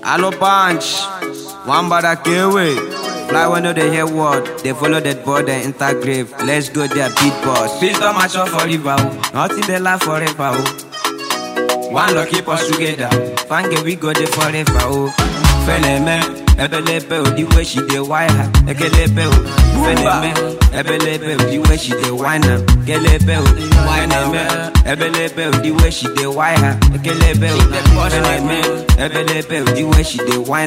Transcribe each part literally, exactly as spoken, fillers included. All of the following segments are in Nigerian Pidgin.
Allo punch, one bada away. Fly when they hear word, they follow that board and enter grave. Let's go there, beat boss. Please don't match up forever, nothing they laugh forever. Oh. One lucky us together, fange we go there forever. Oh, Feneme, Ebelebe, the way she dey wire, Ekelebe, Feneme, Ebelebe, the way she dey wine, Gelebe, Feneme, Ebelebe, the way she dey wire, Ekelebe, Feneme, Ebelebe, the way she dey wine,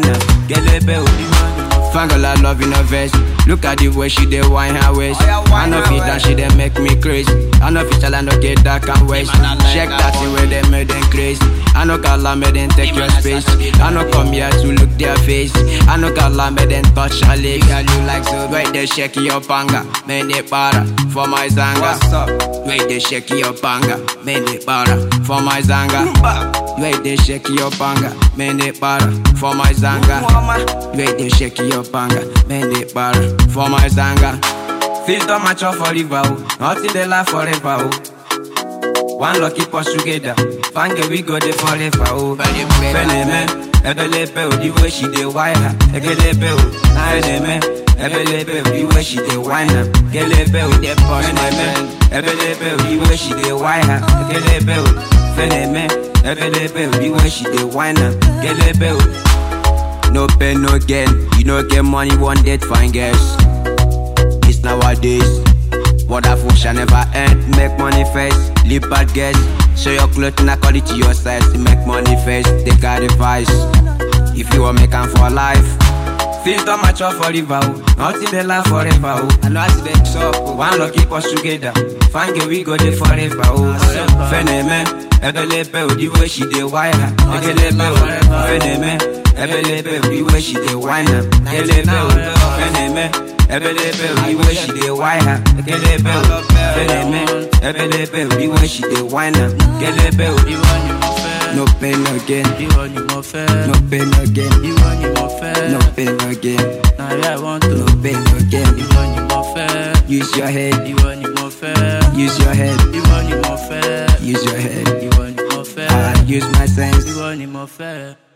Gelebe. Fangala love in her vest. Look at the way she dey wine her waist. I know fit and she dey make me crazy. I know fit shall I no get dark and west. Check that thing where they made them crazy. I know Kala made them take your space. I know come here to look their face. I know Kala made them touch her leg. Girl you like so wait they shake your panga. Man they para for my zanga. Wait they shake your panga. Man they para for my zanga. Wait they shake your panga. Man they para for my zanga. Wait they shake your panga. Man they para for my zanga. Feel don't match up forever. Nothing they laugh forever. Oh. One lucky us together. Fange we go there forever. Oh. Feneme, Ebelebe, the way she dey wire. Ekelebe, Feneme, Ebelebe, the way she dey wine. Gelebe, Feneme, Ebelebe, the way she dey wire. Ekelebe, Feneme, Ebelebe, the way she dey wine. Gelebe. No pain, no gain. You no get money, one dead fine girls. It's nowadays. What I fool shall never end. Make money first, live bad guess. Show your clothes and quality your size. Make money first, take advice. If you want make them for life. Things don't match up forever. Nothing they laugh forever. I know I see them so. One lucky us together. Fange we go there forever. Feneme, Ebelebe, the way she dey wire. Ekelebe, Feneme. Ebelebe, the way she dey wine. Gelebe, Feneme, Ebelebe, the way she dey wine. Gelebe, Feneme, Ebelebe, the way she dey wine. Gelebe. No pain again. No pain again. No pain again. No pain again. Use your head. Use your head. Use your head. I use my sense.